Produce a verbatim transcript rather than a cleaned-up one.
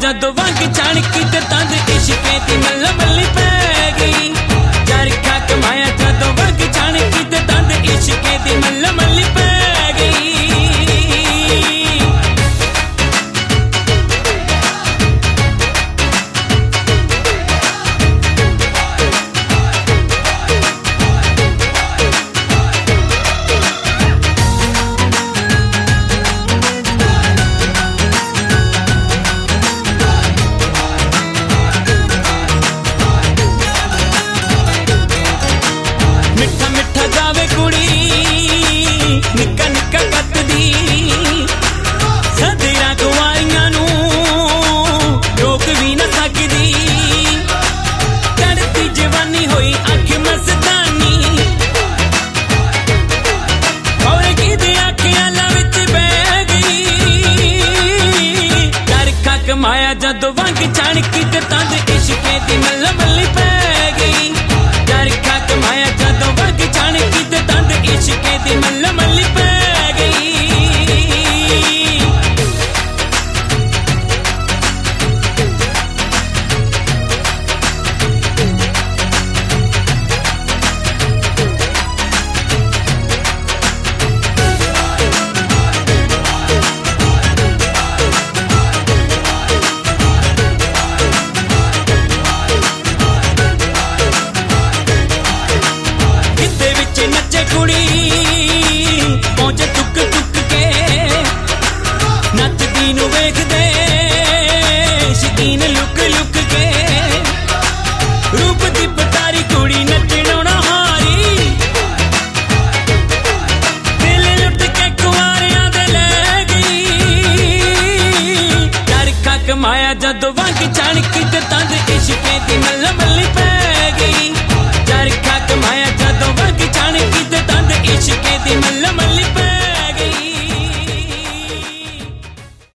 जदों वंग चाणकी ते तंद इश्के दी मल्ल मल्ली पै गई। चरखा कमाया जदों वंग चाणकी ते तंद इश्के दी मल्ल मल्ली पै गई। निक्का निक्का कटदी सदरा कुआरियां नू रोक भी न सकदी। चढ़ती जवानी होई अख मस्तानी और किदे अखियां विच बह गई। चरखा कमाया जदों वंग चाणकी ते तंद इश्के दी मल्ल मल्ली पै गई। चरखा कमाया जदों वंग चाणकी ते तंद इश्के दी मल्ल मल्ली पै गई। कुड़ी पहुंचे चुक चुक के नचदी नू वेखदे शकीन लुक लुक के। रूप दी पतारी कुड़ी नचणों ना हारी दिल लुट के कुआरियां दे लै गई। चरखा कमाया जदों वंग चाणकी ते तंद इश्के दी मल्ल मल्ली पै गई। चरखा कमाया जदों वंग चाणकी ते तंद इश्के दी मल्ल मल्ली